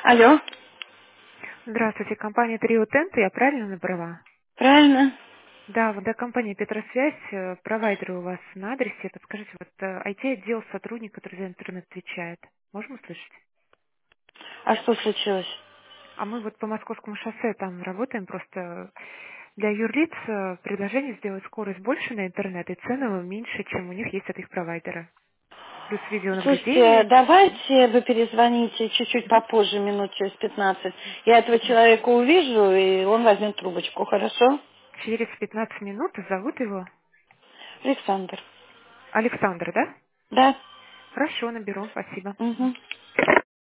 Алло, Здравствуйте, компания Трио Тент, я правильно набрала? правильно? Да, вот да, компания Петросвязь, провайдеры у вас на адресе. Подскажите, вот IT-отдел сотрудник, который за интернет отвечает. Можем услышать? А что случилось? А мы вот по Московскому шоссе там работаем, просто для юрлиц предложение сделать скорость больше на интернет и цены меньше, чем у них есть от их провайдера. Плюс Слушайте, видеонаблюдение. давайте вы перезвоните чуть-чуть Мгм. попозже, минут через 15. Я этого человека увижу, и он возьмет трубочку, хорошо? Через 15 минут зовут его Александр. Александр, да? Да? Хорошо, наберу, спасибо. Угу.